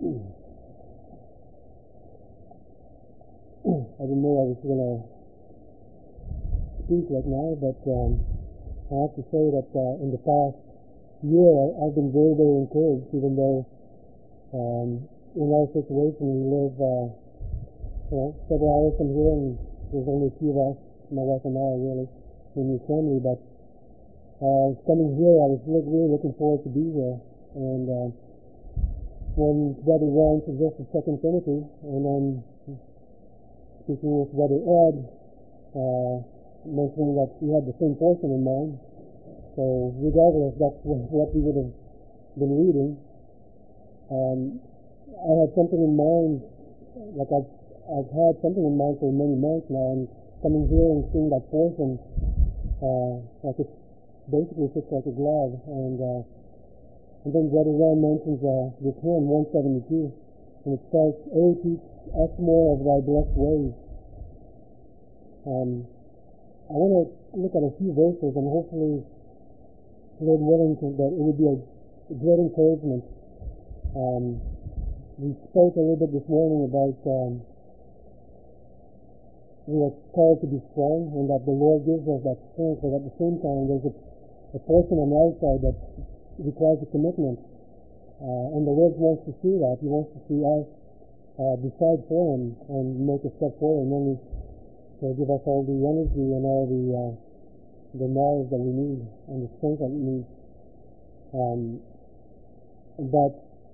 I didn't know I was going to speak right now, but I have to say that in the past year I've been very, very encouraged, even though in our situation we live several hours from here, and there's only a few of us, my wife and I, really, in the family. But coming here, I was really looking forward to be here. And when Brother Ron suggested 2 Timothy, and then speaking with Brother Ed, mentioning that we had the same portion in mind, so regardless, that's what we would have been reading. I had something in mind, like I've had something in mind for many months now, and coming here and seeing that portion, like it basically fits like a glove. And then Brother Ron mentions this hymn 172, and it starts, "Oh, teach us more of thy blessed ways." I want to look at a few verses, and hopefully, Lord willing, that it would be a great encouragement. We spoke a little bit this morning about we are called to be strong, and that the Lord gives us that strength, but at the same time, there's a portion on the outside that requires a commitment. And the Lord wants to see that. He wants to see us decide for Him and make a step forward, and then He'll give us all the energy and all the knowledge that we need and the strength that we need. But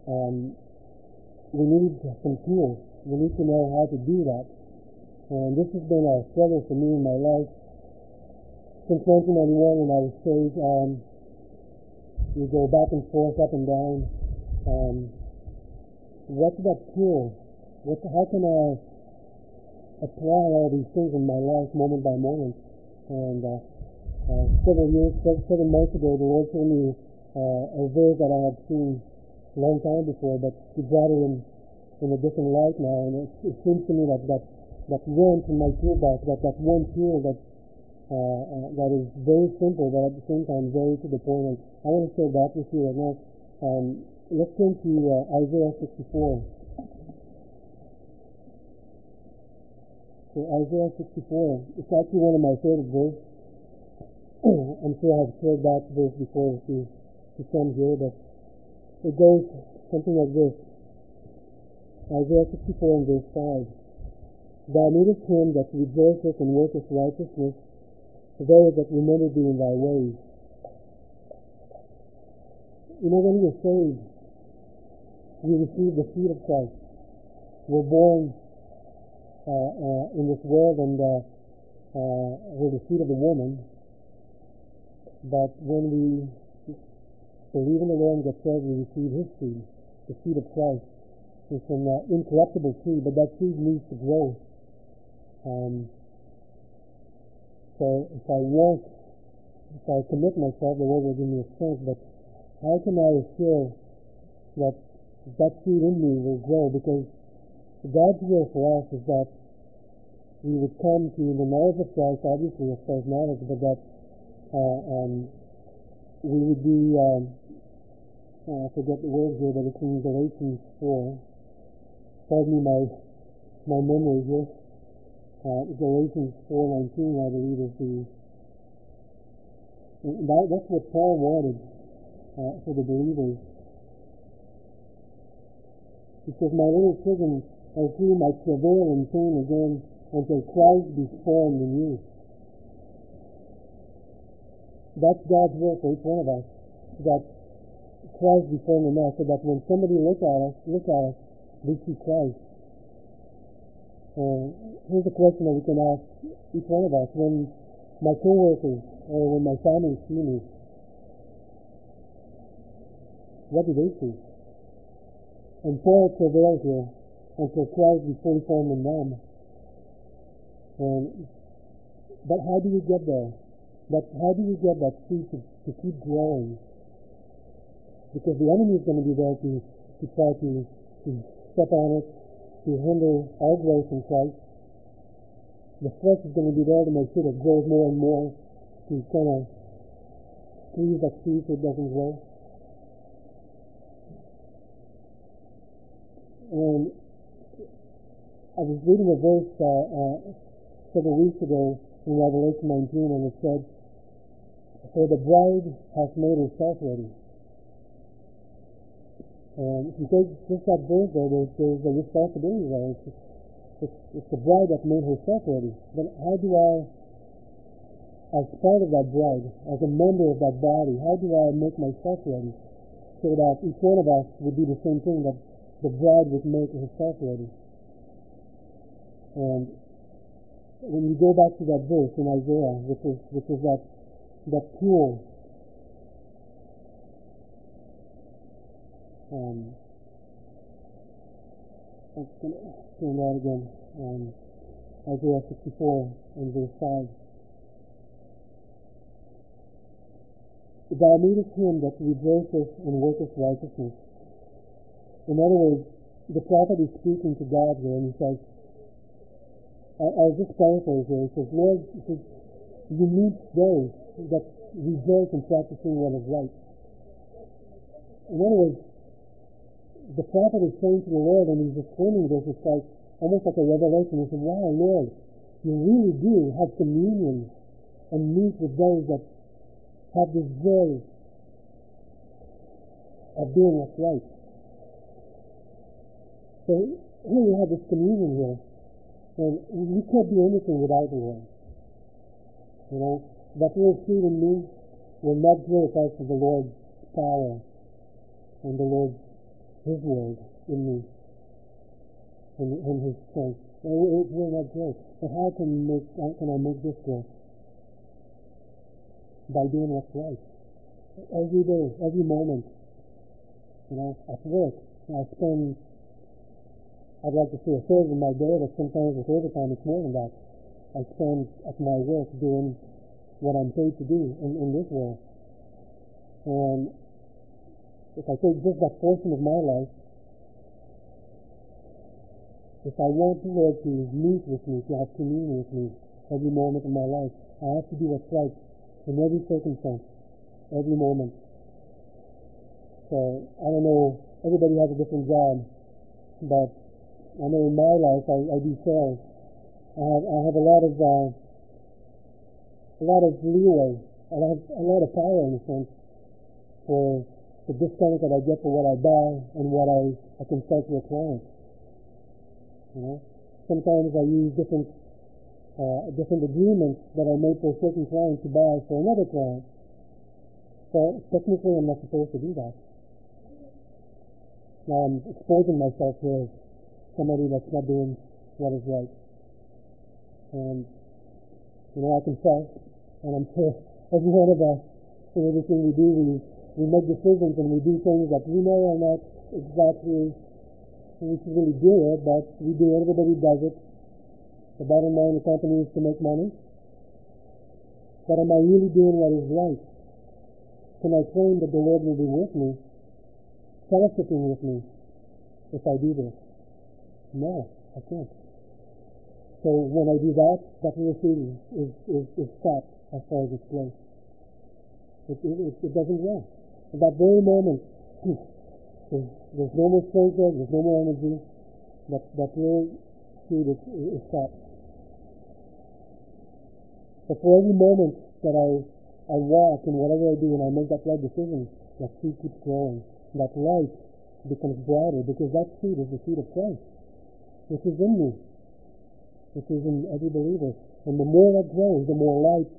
we need some tools. We need to know how to do that. And this has been a struggle for me in my life. Since 1991, when I was saved, you go back and forth, up and down. What's that tool? How can I apply all these things in my life moment by moment? And several months ago, the Lord told me a verse that I had seen a long time before, but He brought it in a different light now, and it seems to me that wrench in my toolbox, that one tool that is very simple, but at the same time very to the point. And I want to share that with you right now. Let's turn to Isaiah 64. So Isaiah 64, it's actually one of my favorite verses. I'm sure I've shared that verse before to some here, but it goes something like this. Isaiah 64 and verse 5. Thou needest Him that rejoiceth and worketh righteousness, those that remember thee in thy ways. You know, when we are saved, we receive the seed of Christ. We're born in this world, and we're the seed of a woman. But when we believe in the Lord and get saved, we receive His seed, the seed of Christ. It's an incorruptible seed, but that seed needs to grow. So if I commit myself, the Lord will give me a strength. But how can I assure that seed in me will grow? Because God's will for us is that we would come to the knowledge of Christ, obviously, as far as knowledge, but that we would be, I forget the word here, but it's in Galatians 4. Pardon me my memory here. Galatians 4:19, I believe, is that's what Paul wanted for the believers. He says, "My little children, as whom I travail in pain again, until Christ be formed in you." That's God's will for each one of us, that Christ be formed in us, so that when somebody look at us, they see Christ. Here's a question that we can ask each one of us. When my co-workers or when my family see me, what do they see? And Paul travails here until Christ be fully formed in them. But how do we get there? How do we get that seed to keep growing? Because the enemy is going to be there to try to step on it, to hinder our growth in Christ. The flesh is going to be there to make sure that it grows more and more, to kind of squeeze that seed so it doesn't grow. And I was reading a verse several weeks ago in Revelation 19, and it said, "For the bride has made herself ready." And if you take just that verse there, there's a responsibility there. It's the bride that made herself ready. Then how do I, as part of that bride, as a member of that body, how do I make myself ready so that each one of us would do the same thing, that the bride would make herself ready? And when you go back to that verse in Isaiah, which is that tool, I'm going to turn that again, Isaiah 64 and verse 5. "Thou meetest him that rejoiceth and worketh righteousness." In other words, the prophet is speaking to God here, and he says, I'll just paraphrase here. He says, "Lord, you meet those that rejoice in practicing what is right." In other words, the prophet is saying to the Lord, and he's explaining this, it's like almost like a revelation. He said, "Wow, Lord, you really do have communion and meet with those that have this joy of doing what's right." So here you have this communion here, and you can't do anything without the Lord. You know, that little seed in me will not grow apart from the Lord's power and the Lord's His word in me and His strength. It will not grow. But how can I make this grow? By doing what's right. Every day, every moment. You know, at work, I spend, I'd like to say a third of my day, but sometimes with overtime it's more than that. I spend at my work doing what I'm paid to do in this world. And if I take just that portion of my life, if I want the Lord to meet with me, to have communion with me every moment of my life, I have to do what's right in every circumstance, every moment. So, I don't know, everybody has a different job, but I know in my life I do sales. I have a lot of leeway, a lot of power in a sense for the discount that I get for what I buy and what I can sell to a client. You know, sometimes I use different agreements that I made for a certain client to buy for another client. So technically, I'm not supposed to do that. Now I'm exposing myself to somebody that's not doing what is right. And you know, I confess, and I'm sure every one of us, in everything we do, we make decisions and we do things that we know are not exactly we should really do it, but we do it. Everybody does it. The bottom line, the company is to make money. But am I really doing what is right? Can I claim that the Lord will be with me, fellowshipping with me, if I do this? No, I can't. So when I do that, that little seed is stopped as far as its growth. It doesn't grow. At that very moment, there's no more strength there, there's no more energy. That little seed is stopped. But for every moment that I walk in whatever I do and I make that right decision, that seed keeps growing. That light becomes brighter because that seed is the seed of Christ, which is in me, which is in every believer. And the more that grows, the more light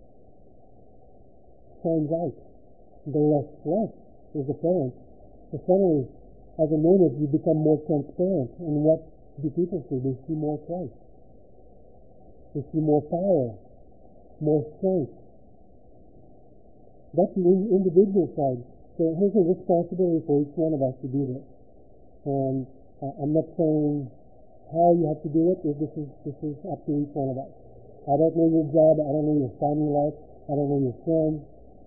shines out. The less flesh is apparent. So suddenly, as an image, you become more transparent. And what do people see? They see more Christ. They see more power, more strength. That's the individual side. So here's a responsibility for each one of us to do this. And I'm not saying how you have to do it. This is up to each one of us. I don't know your job. I don't know your family life. I don't know your friends.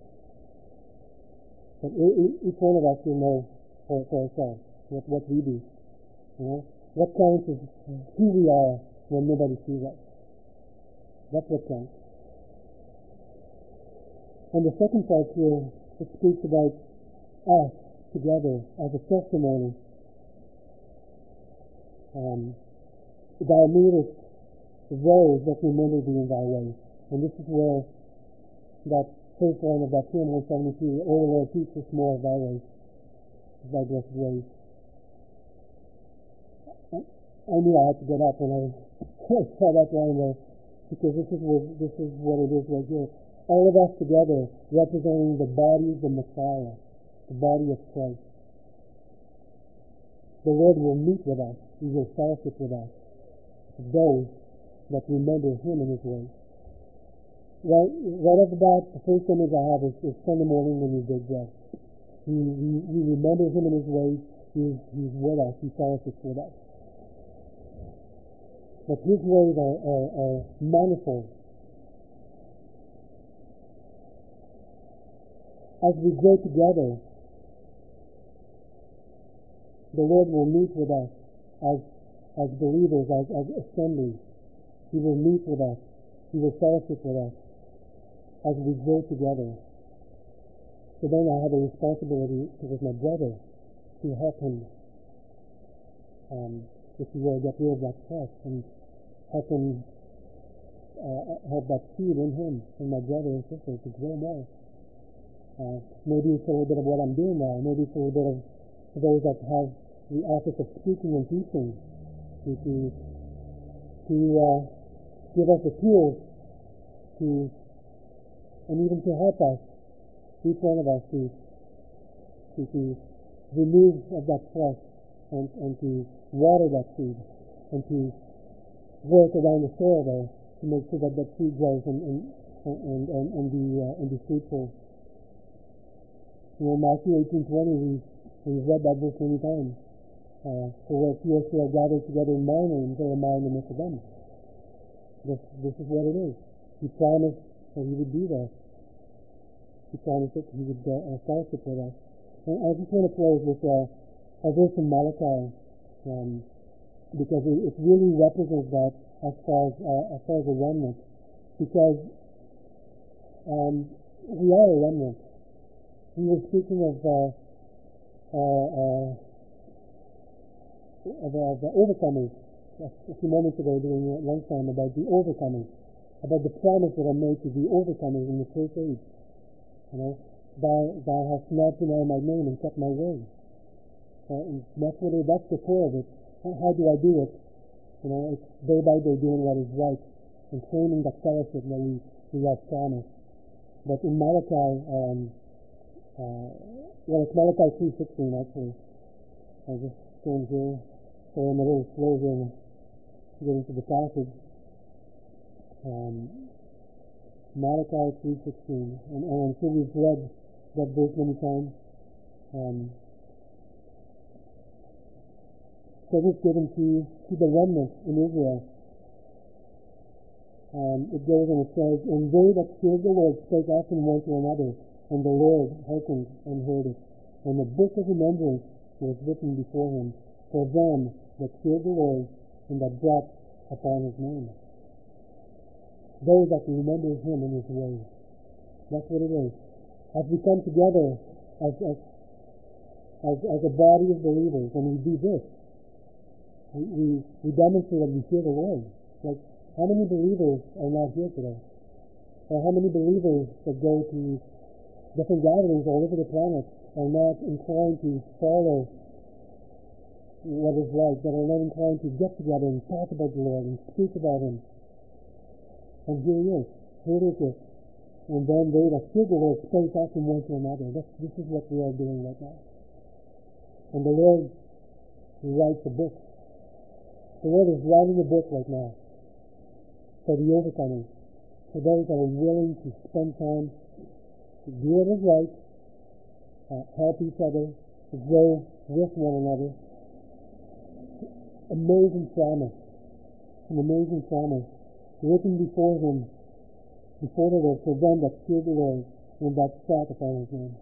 But each one of us will know for ourselves what we do. You know, what counts is who we are when nobody sees us. That's what counts. And the second part here, it speaks about us together as a testimony. Thou meetest those that remember thee in thy ways. And this is where that first line of that hymn 172, O Lord, teach us more of thy ways, of thy blessed ways. I knew I had to get up when I saw that line there, because this is what it is right here. All of us together representing the body of the Messiah, the body of Christ. The Lord will meet with us. He will fellowship with us. Those that remember Him in His ways. Right off the bat, the first image I have is Sunday morning when we dig bread. We remember Him in His ways. He's with us. He fellowships with us. But His ways are manifold. As we grow together, the Lord will meet with us as believers, as assemblies. He will meet with us. He will fellowship with us as we grow together. So then I have a responsibility with my brother to help him, if you will, get rid of that flesh and help him, help that seed in him, in my brother and sister, to grow more. Maybe it's a little bit of what I'm doing now. Maybe it's a little bit of those that have the office of speaking and teaching to give us the tools to, and even to help us, each one of us, to remove of that flesh and to water that seed and to work around the soil there to make sure that seed grows and be fruitful. You know, Matthew 18:20, we've read that verse many times. For where two or three are gathered together in my name, there am I in the midst of them. This is what it is. He promised that He would be there. He promised that He would fellowship with us. And I just want to close with a verse in Malachi, because it really represents that as far as a remnant. Because we are a remnant. We were speaking of the overcomers a few moments ago during lunchtime, about the overcomers, about the promise that are made to the overcomers in the church age. You know, thou hast not denied my name and kept my word. And that's the core of it. How do I do it? You know, it's day by day doing what is right and claiming that fellowship that we have promised. But in Malachi, it's Malachi 3:16 actually. I just turned here, so I'm a little slow here to get into the passage. Malachi 3:16, and I'm sure we've read that verse many times. So it's given to the remnant in Israel. It goes and it says, and they that feared the Lord spake often one to another, and the Lord hearkened and heard it. And the book of remembrance was written before Him for them that feared the Lord and that brought upon His name. Those that remember Him in His ways. That's what it is. As we come together as a body of believers, and we do this, we demonstrate that we fear the Lord. Like, how many believers are not here today? Or how many believers that go to different gatherings all over the planet are not inclined to follow what is right, that are not inclined to get together and talk about the Lord and speak about Him? And here it is. Here it is. And then they that fear the Lord spake often one to another. This is what we are doing right now. And the Lord writes a book. The Lord is writing a book right now for the overcomers, for those that are willing to spend time to do what is right, help each other, to grow with one another. Amazing promise. An amazing promise written before Him, before the Lord, for them that fear the Lord and that sought upon His name.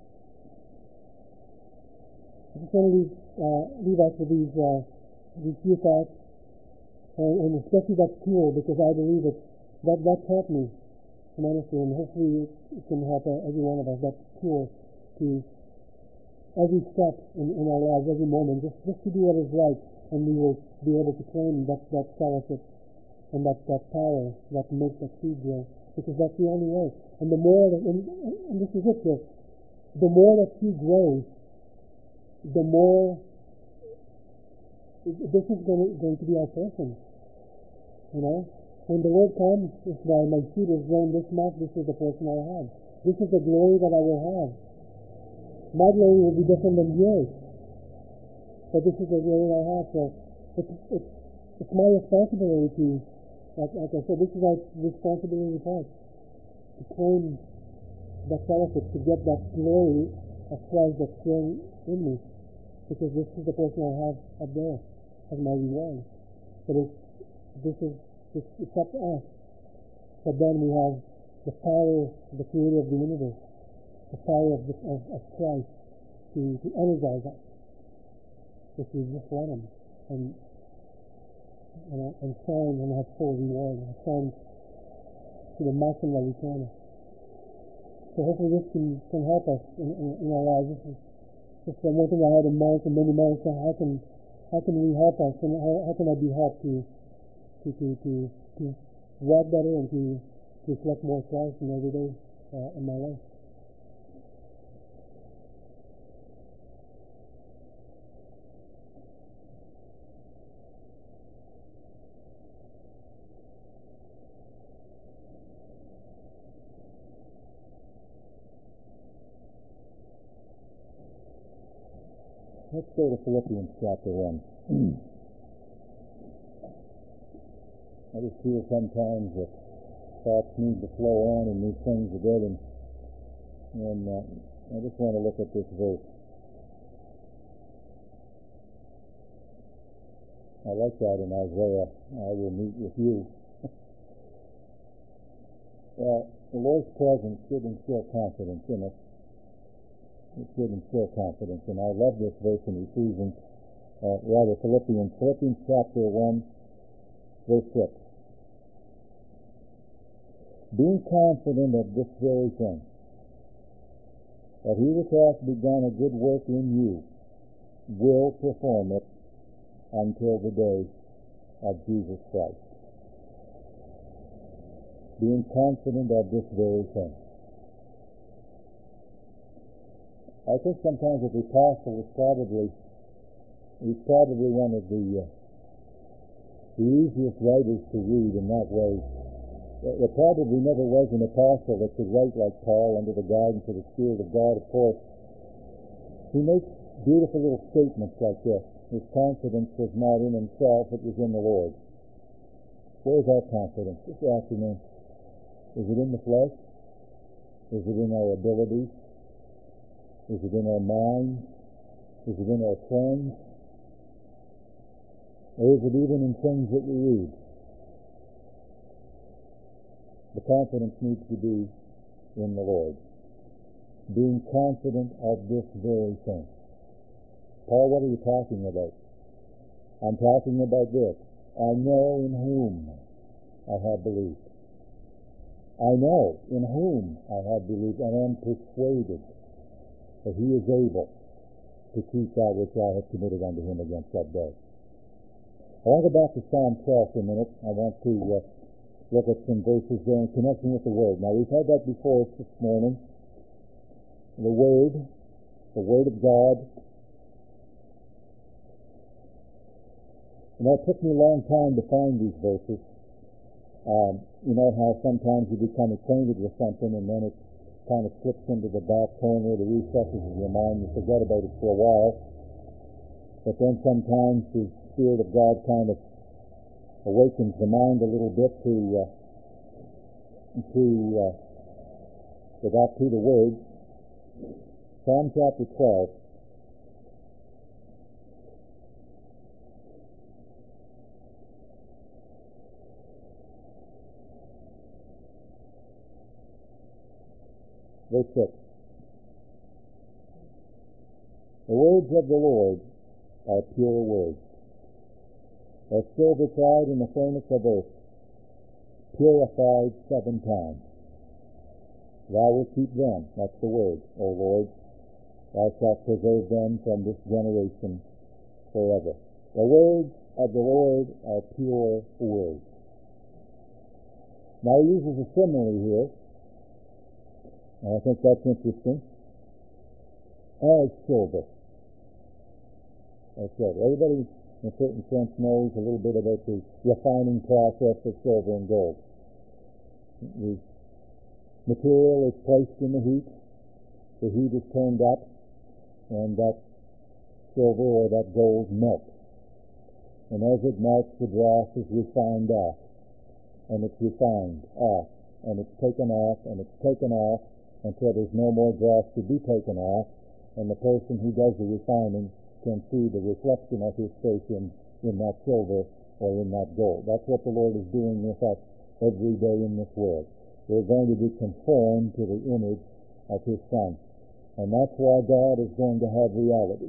I just want to leave us with these few thoughts, and especially that tool, because I believe that's helped me tremendously, and hopefully it can help every one of us. That tool to every step in our lives, every moment, just to do what is right, and we will be able to claim that fellowship and that power that makes that seed grow, because that's the only way. And the more that, and this is it, the more that seed grows, the more this is going to be our portion. You know, when the word comes, if my seed is grown this much, this is the portion I have. This is the glory that I will have. My glory will be different than yours, but this is the glory I have. So it's my responsibility to, like I said, this is our responsibility part, to claim that fellowship, to get that glory of Christ that's growing in me, because this is the portion I have up there as my reward. But it's up to us. But then we have the power of the Creator of the universe, the power of Christ to energize us if we just let Him and shine and have full reward and shine to the maximum that we can. So hopefully this can help us in our lives. This is just one thing I had in mind for many months. How can we help us, and how can I be helped to walk better and to reflect more Christ in every day in my life. Let's go to Philippians chapter 1. I just feel sometimes that thoughts need to flow on and these things are good, and I just want to look at this verse. I like that in Isaiah, I will meet with you. Well, the Lord's presence should instill confidence in us. It should instill confidence, and I love this verse in Philippians chapter 1, verse 6. Being confident of this very thing, that he which hath begun a good work in you will perform it until the day of Jesus Christ. Being confident of this very thing. I think sometimes the apostle was probably one of the easiest writers to read in that way. There probably never was an apostle that could write like Paul under the guidance of the Spirit of God, of course. He makes beautiful little statements like this. His confidence was not in himself, it was in the Lord. Where is our confidence this afternoon? Is it in the flesh? Is it in our abilities? Is it in our minds? Is it in our friends? Or is it even in things that we read? The confidence needs to be in the Lord. Being confident of this very thing. Paul, what are you talking about? I'm talking about this. I know in whom I have believed. I know in whom I have believed, and am persuaded that he is able to keep that which I have committed unto him against that day. I want to go back to Psalm 12 for a minute. I want to look at some verses there in connection with the Word. Now, we've had that before this morning. The Word of God. And it took me a long time to find these verses. You know how sometimes you become acquainted with something and then it kind of slips into the back corner, the recesses of your mind, you forget about it for a while. But then sometimes the Spirit of God kind of awakens the mind a little bit to go back to the Word. Psalm chapter 12. Verse 6. The words of the Lord are pure words, as silver tried in the furnace of earth, purified 7 times. Thou wilt keep them, that's the word, O Lord, Thou shalt preserve them from this generation forever. The words of the Lord are pure words. Now he uses a simile here, and I think that's interesting. As silver. As silver. Everybody, in a certain sense, knows a little bit about the refining process of silver and gold. The material is placed in the heat is turned up, and that silver or that gold melts. And as it melts, the dross is refined off, and it's refined off, and it's taken off, and it's taken off, until there's no more dross to be taken off, and the person who does the refining can see the reflection of his face in that silver or in that gold. That's what the Lord is doing with us every day in this world. We're going to be conformed to the image of his Son. And that's why God is going to have reality.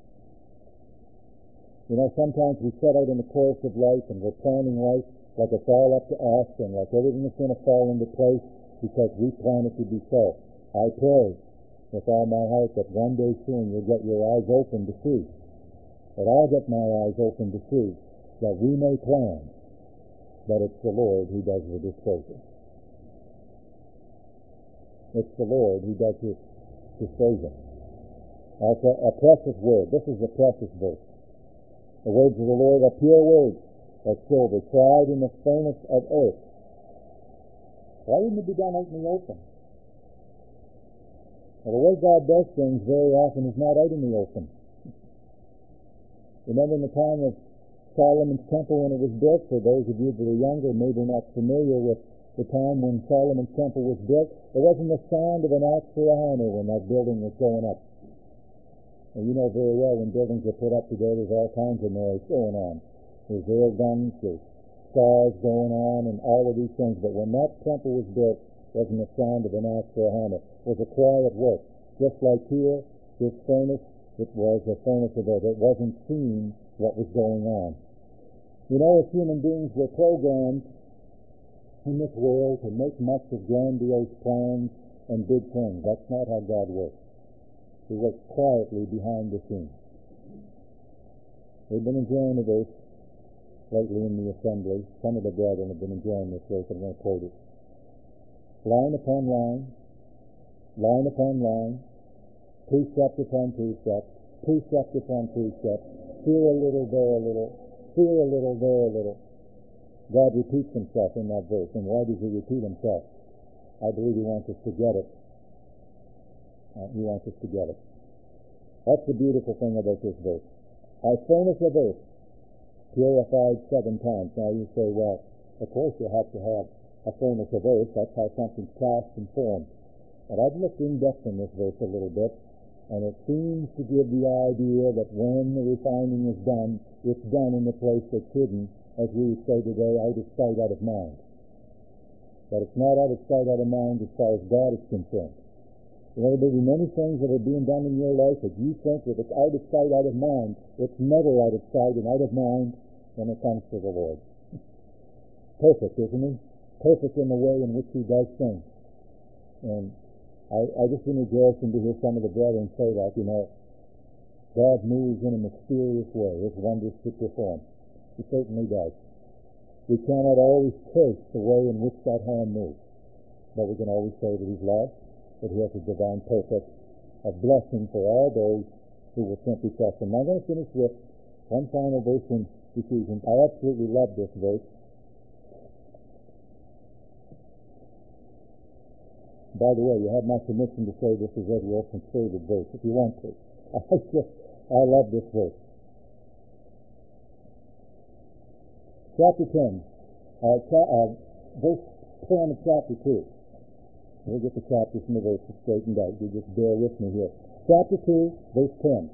You know, sometimes we set out in the course of life and we're planning life like it's all up to us and like everything is going to fall into place because we plan it to be so. I pray with all my heart that one day soon you'll get your eyes open to see, that I'll get my eyes open to see, that we may plan, but it's the Lord who does the disposal. It's the Lord who does his disposal. Also, a precious word. This is a precious verse. The words of the Lord are pure words, as silver, tried in the furnace of earth. Why wouldn't it be done out in the open? Well, the way God does things very often is not out in the open. Remember in the time of Solomon's temple when it was built, for those of you that are younger, maybe not familiar with the time when Solomon's temple was built, there wasn't the sound of an axe or a hammer when that building was going up. And you know very well when buildings are put up today, there's all kinds of noise going on. There's air guns, there's stars going on, and all of these things. But when that temple was built, there wasn't the sound of an axe or a hammer. It was a quiet work. Just like here, this furnace, it was a furnace of earth. It wasn't seen what was going on. You know, as human beings, we're programmed in this world to make much of grandiose plans and big things. That's not how God works. He works quietly behind the scenes. We've been enjoying the verse lately in the assembly. Some of the brethren have been enjoying this verse. I'm going to quote it. Line upon line upon line, precept upon precept, precept upon precept, here a little, there a little, here a little, there a little. God repeats himself in that verse. And why does he repeat himself? I believe he wants us to get it. He wants us to get it. That's the beautiful thing about this verse. Our furnace of earth, purified 7 times. Now you say, well, of course you have to have a furnace of earth. That's how something's cast and formed. But I've looked in depth in this verse a little bit, and it seems to give the idea that when the refining is done, it's done in a place that's hidden, as we would say today, out of sight, out of mind. But it's not out of sight, out of mind as far as God is concerned. You know, there will be many things that are being done in your life that you think that it's out of sight, out of mind. It's never out of sight and out of mind when it comes to the Lord. Perfect, isn't he? Perfect in the way in which he does things. And I just been rejoicing to hear some of the brethren say that, you know, God moves in a mysterious way, his wonders to perform. He certainly does. We cannot always trace the way in which that hand moves, but we can always say that he's loved, that he has a divine purpose of blessing for all those who will simply trust him. Now I'm going to finish with one final verse in Ephesians. I absolutely love this verse. By the way, you have my permission to say this is Ed Wilson's favorite verse, if you want to. I love this verse. Chapter 10, verse 10 of chapter 2. We'll get the chapters and the verses straightened out. You just bear with me here. Chapter 2, verse 10.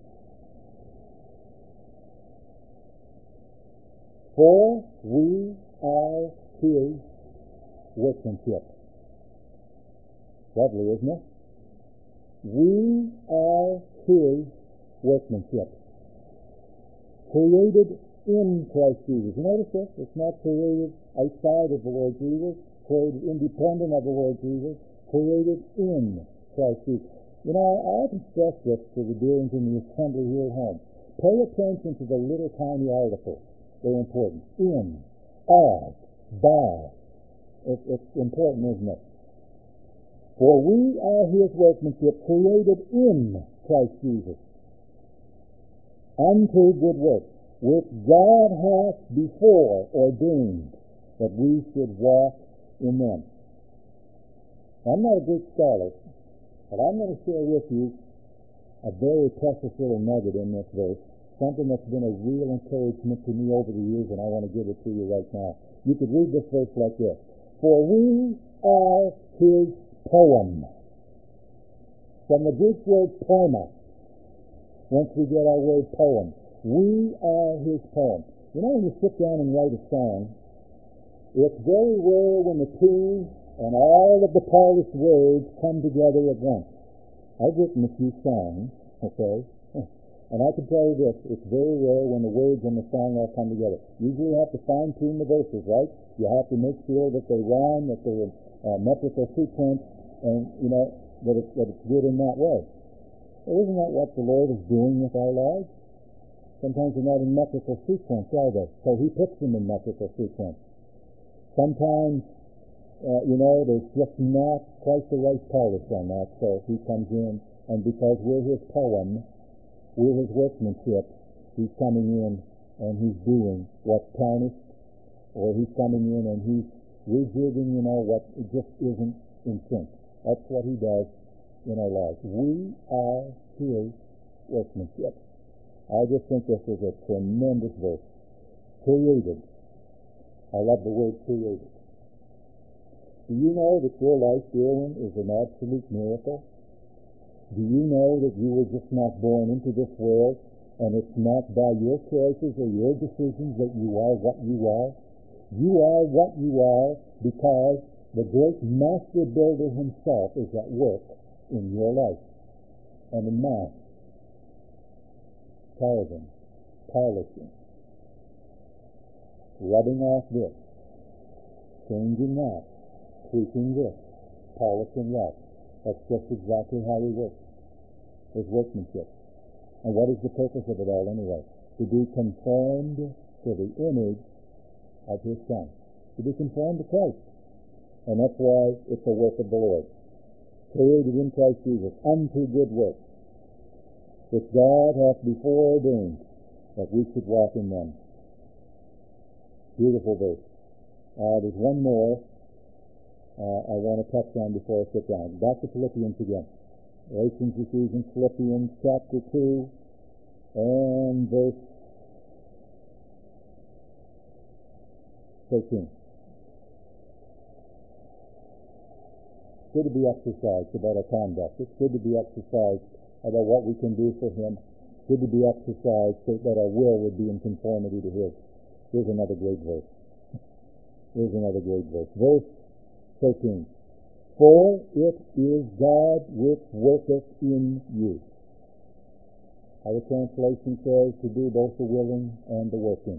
For we are his workmanship. Lovely, isn't it? We are his workmanship. Created in Christ Jesus. You notice this? It's not created outside of the Lord Jesus, created independent of the Lord Jesus, created in Christ Jesus. You know, I often stress this to the dealings in the assembly here at home. Pay attention to the little tiny articles. They're important. In, of, by. It's important, isn't it? For we are his workmanship, created in Christ Jesus, unto good works, which God hath before ordained that we should walk in them. I'm not a Greek scholar, but I'm going to share with you a very precious little nugget in this verse, something that's been a real encouragement to me over the years, and I want to give it to you right now. You could read this verse like this: For we are his poem. From the Greek word poema, once we get our word poem, we are his poem. You know, when you sit down and write a song, it's very rare when the tune and all of the polished words come together at once. I've written a few songs, okay, and I can tell you this, it's very rare when the words and the song all come together. Usually you have to fine-tune the verses, right? You have to make sure that they rhyme, that they're in metrical sequence, and, you know, that it's good in that way. Well, isn't that what the Lord is doing with our lives? Sometimes they're not in metrical sequence, are they? So he puts them in metrical sequence. Sometimes, you know, there's just not quite the right polish on that, so he comes in, and because we're his poem, we're his workmanship, he's coming in and he's doing what's tarnished, or he's coming in and he's rejigging, you know, what it just isn't in sync. That's what he does in our lives. We are his workmanship. I just think this is a tremendous verse. Created. I love the word created. Do you know that your life, dear one, is an absolute miracle? Do you know that you were just not born into this world, and it's not by your choices or your decisions that you are what you are? You are what you are because the great master builder himself is at work in your life and in mine. Carving, polishing, rubbing off this, changing that, tweaking this, polishing that. That's just exactly how he works. His workmanship. And what is the purpose of it all anyway? To be conformed to the image of his Son. To be conformed to Christ. And that's why it's a work of the Lord. Created in Christ Jesus unto good works, which God hath before ordained that we should walk in them. Beautiful verse. There's one more I want to touch on before I sit down. Back to Philippians again. Galatians, Ephesians, Philippians chapter 2 and verse 13. It's good to be exercised about our conduct. It's good to be exercised about what we can do for him. It's good to be exercised so that our will would be in conformity to his. Here's another great verse. Here's another great verse. Verse 13. For it is God which worketh in you. Our translation says to do both the willing and the working.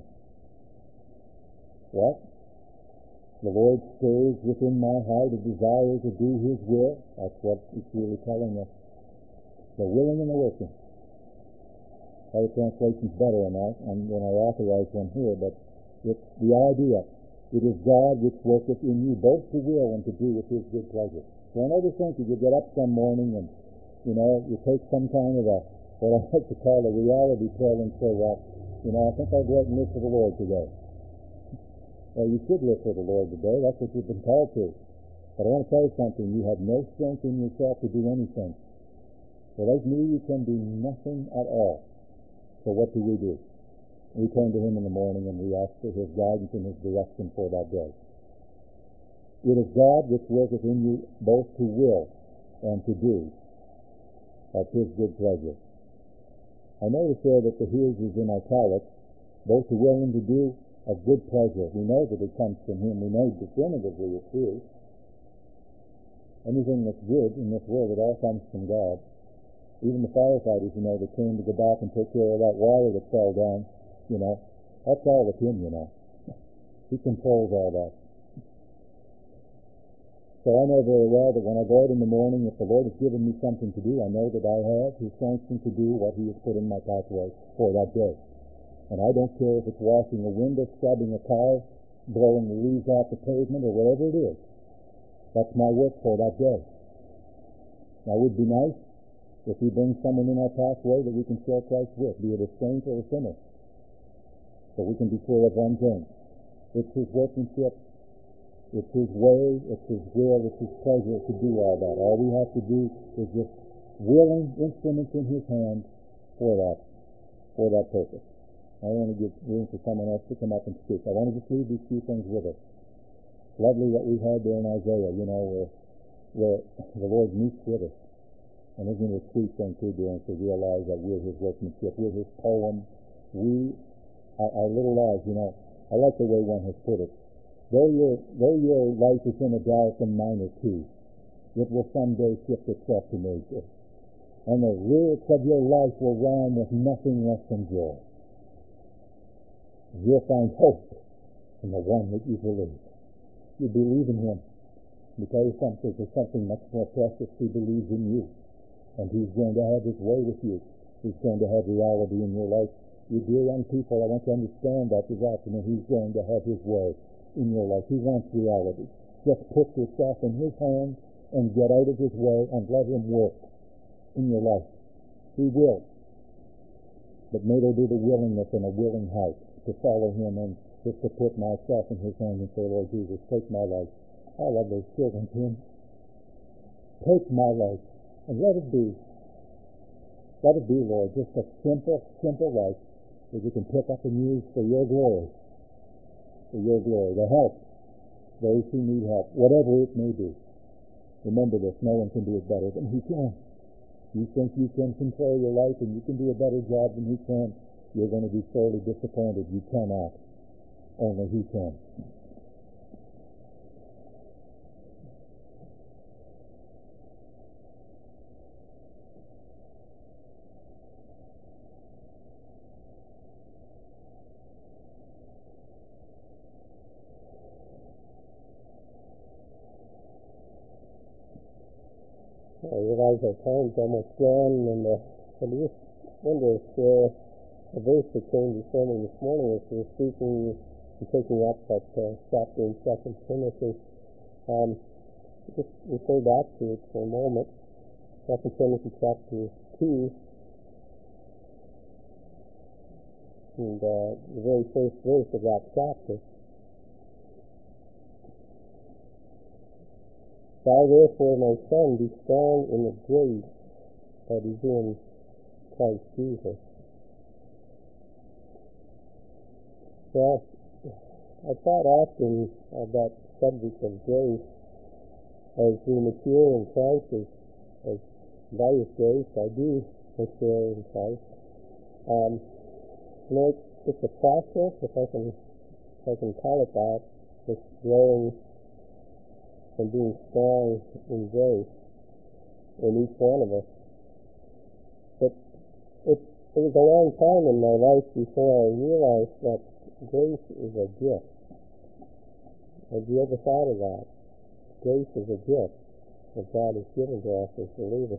What? The Lord stirs within my heart a desire to do his will. That's what it's really telling us. The willing and the working. Our translation's better on that, and when I authorize one here, but it's the idea. It is God which worketh in you both to will and to do with his good pleasure. So I never think you get up some morning and, you know, you take some kind of what I like to call a reality pill and say, well, you know, I think I'll go out and live for the Lord today. Well, you should live for the Lord today. That's what you've been called to. But I want to tell you something. You have no strength in yourself to do anything. So like me, you can do nothing at all. So what do? We turn to him in the morning and we ask for his guidance and his direction for that day. It is God which worketh in you both to will and to do of his good pleasure. I notice there that the his is in italics, both to will and to do of good pleasure. We know that it comes from him. We know definitively it's his. Anything that's good in this world, it all comes from God. Even the firefighters, you know, that came to go back and take care of that wire that fell down, you know, that's all with him, you know. He controls all that. So I know very well that when I go out in the morning, if the Lord has given me something to do, I know that I have His sanction to do what He has put in my pathway for that day. And I don't care if it's washing a window, scrubbing a car, blowing the leaves off the pavement, or whatever it is. That's my work for that day. Now, it would be nice if He brings someone in our pathway that we can share Christ with, be it a saint or a sinner. So we can be full of one thing. It's His workmanship. It's His way, it's His will, it's His pleasure to do all that. All we have to do is just willing instruments in His hand for that purpose. I want to give room for someone else to come up and speak. I want to just leave these few things with us. It's lovely what we had there in Isaiah, where the Lord meets with us. And isn't it a sweet thing to do, and to realize that we're His workmanship, we're His poem. Our little lives, I like the way one has put it. Though your life is in a dark and minor key, it will someday shift itself to major. And the lyrics of your life will rhyme with nothing less than joy. You'll find hope in the one that you believe. You believe in Him. Let me tell you something, there's something much more precious. He believes in you. And He's going to have His way with you. He's going to have reality in your life. You dear young people, I want you to understand that this afternoon. He's going to have His way in your life. He wants reality. Just put yourself in His hands and get out of His way and let Him work in your life. He will. But may there be the willingness and a willing heart to follow Him, and just to put myself in His hands and say, Lord Jesus, take my life. I love those children's hymns. Take my life and let it be. Let it be, Lord, just a simple life that you can pick up and use for your glory. For your glory, to help those who need help, whatever it may be. Remember this, no one can do it better than He can. You think you can control your life and you can do a better job than He can, you're going to be sorely disappointed. You cannot. Only He can. I realize our time's almost gone, and I just wonder if the verse that came before me this morning as we were speaking and taking up that chapter in 2 Timothy. Just refer back to it for a moment. 2 Timothy chapter 2, and the very first verse of that chapter. Thou therefore, my son, be strong in the grace that is in Christ Jesus. Well, I thought often of that subject of grace as we mature in Christ, as by His grace I do mature in Christ. It's a process, if I can call it that, it's growing and being strong in grace in each one of us. But it was a long time in my life before I realized that grace is a gift. Have you ever thought of that? Grace is a gift that God has given to us as believers.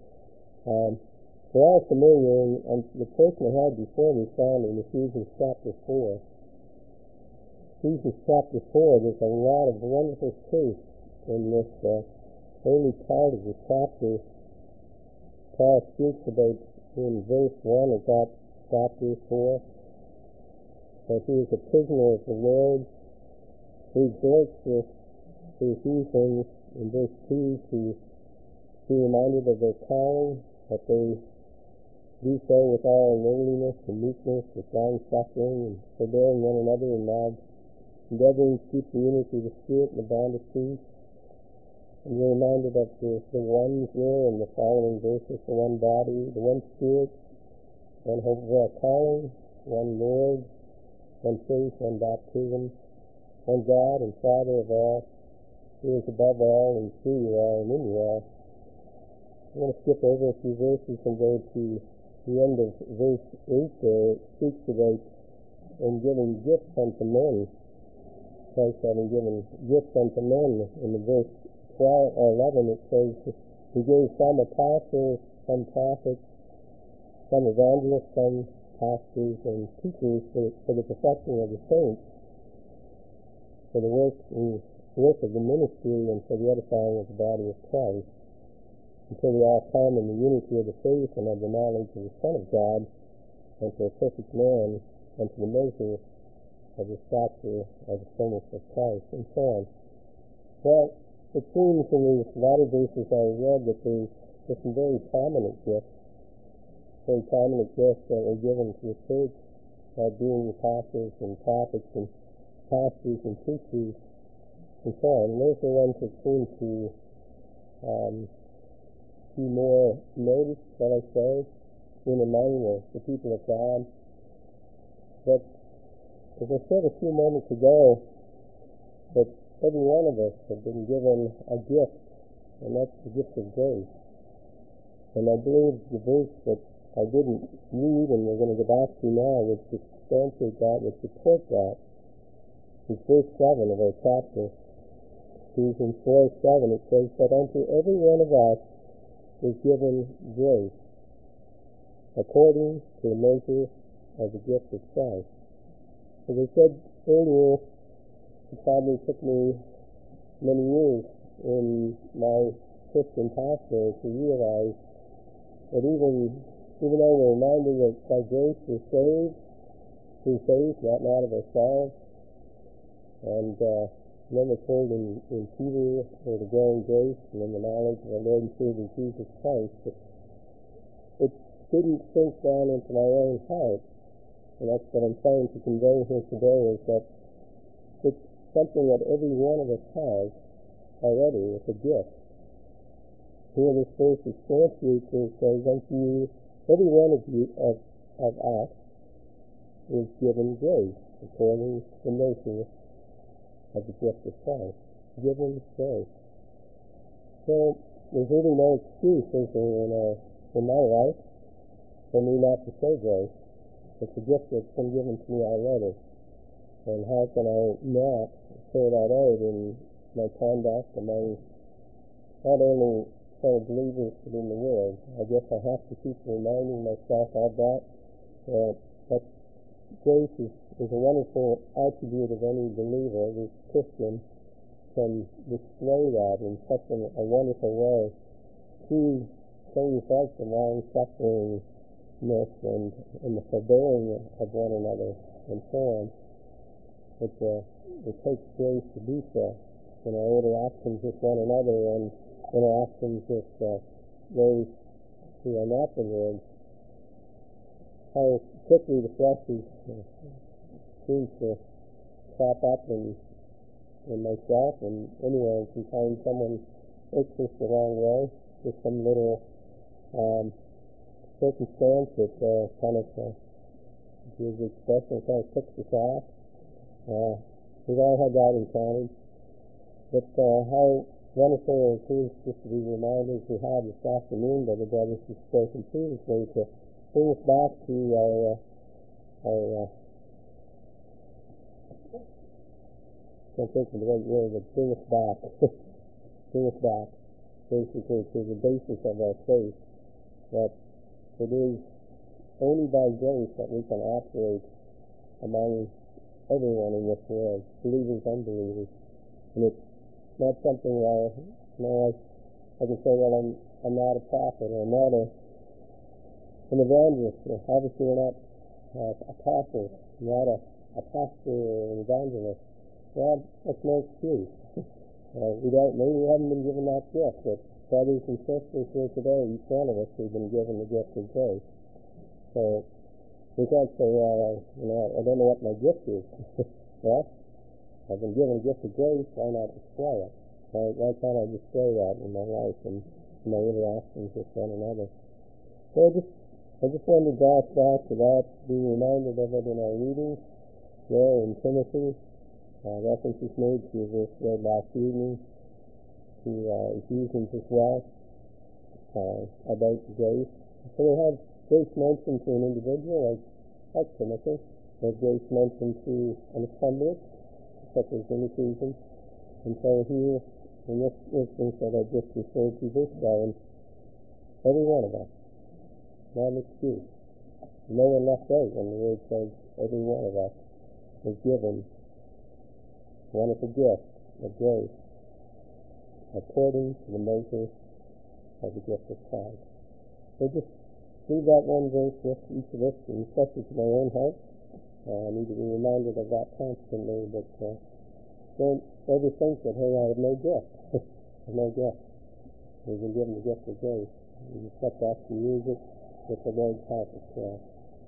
We're all familiar, and the person I had before me found in Ephesians chapter 4. Ephesians chapter 4, there's a lot of wonderful truth in this early part of the chapter. Paul speaks about, in verse 1 of that chapter 4, that he is a prisoner of the Lord. He exhorts the Ephesians in verse 2 to be reminded of their calling, that they do so with all lowliness and meekness, with long-suffering and forbearing one another in love, endeavoring to keep the unity of the Spirit and the bond of peace. And we're reminded of the ones there in the following verses, the one body, the one Spirit, one hope of our calling, one Lord, one faith, one baptism, one God and Father of all, who is above all and through you all and in you all. I'm going to skip over a few verses and go to the end of verse 8 there. It speaks about and giving gifts unto men. Christ having given gifts unto men in the verse 12:11, it says, He gave some apostles, some prophets, some evangelists, some pastors and teachers for the perfecting of the saints, for the work of the ministry, and for the edifying of the body of Christ, until we all come in the unity of the faith and of the knowledge of the Son of God, and to a perfect man, and to the measure of the stature of the fullness of Christ, and so on. Well, it seems in these latter verses I read that there's some very prominent gifts that were given to the church, being apostles and prophets and pastors and teachers and so on. And those are ones that seem to be more noticed, shall I say, in among the people of God. But as I said a few moments ago, that every one of us have been given a gift, and that's the gift of grace. And I believe the verse that I didn't read, and we're going to go back to now, which substantiate that, which support that, is verse 7 of our chapter. Ephesians 4:7, it says, But unto every one of us is given grace, according to the measure of the gift of Christ. As I said earlier, it probably took me many years in my Christian pastoral to realize that even though we're reminded that by grace we're saved through faith, not of ourselves, and then we're told in Peter, we're to grow in grace and in the knowledge of our Lord and Savior Jesus Christ, but it didn't sink down into my own heart, and that's what I'm trying to convey here today, is that it's something that every one of us has already. It's a gift. Here this verse substantiates it, says, Unto you, every one of you of us is given grace, according to the measure of the gift of Christ. Given grace. So there's really no excuse, is there, in my life for me not to say grace. It's a gift that's been given to me already. And how can I not say that out in my conduct among not only fellow believers but in the world? I guess I have to keep reminding myself of that. That grace is a wonderful attribute of any believer. This Christian can display that in such a wonderful way through things like the long-sufferingness and the forbearing of one another and so on. It takes grace to do so in our interactions with one another and interactions with those who are not the Lord. How quickly the flesh seems to crop up in myself and anyone. Sometimes someone takes us the wrong way with some little circumstance that kind of gives the expression, kind of ticks us off. We've all had that encountered. But how wonderful it is just to be reminded we have this afternoon by the brothers who spoken previously to bring us back to our I can't think of the right word, but bring us back. Bring us back, basically, to the basis of our faith, that it is only by grace that we can operate among everyone in this world, believers, unbelievers. And it's not something where, I can say, well, I'm not a prophet, or I'm not an evangelist. Obviously, we're not apostles, not a pastor or an evangelist. Well, that's no excuse. Maybe we haven't been given that gift, but brothers and sisters here today, each one of us has been given the gift of grace. So we can't say, well, I don't know what my gift is. Well, I've been given a gift of grace, why not display it? Why can't I display that in my life and in my interactions with one another? So I just wanted to draw us back to that, being reminded of it in our readings there in Timothy. Reference is made to this read last evening, to Ephesians as well, about grace. So we have grace mentioned to an individual like Timothy. There's grace mentioned to an assembly, such as in Ephesians. And so here in this instance that I just referred to this guy, every one of us, not an excuse. No one left out when the Word says every one of us is given wonderful gift of grace according to the measure of the gift of Christ. So just read that one verse with each of us, and especially to my own heart. I need to be reminded of that constantly, but don't ever think that, hey, I have no gift. I have no gift. We've been given the gift of grace. We just have to use it with the Lord's help as well.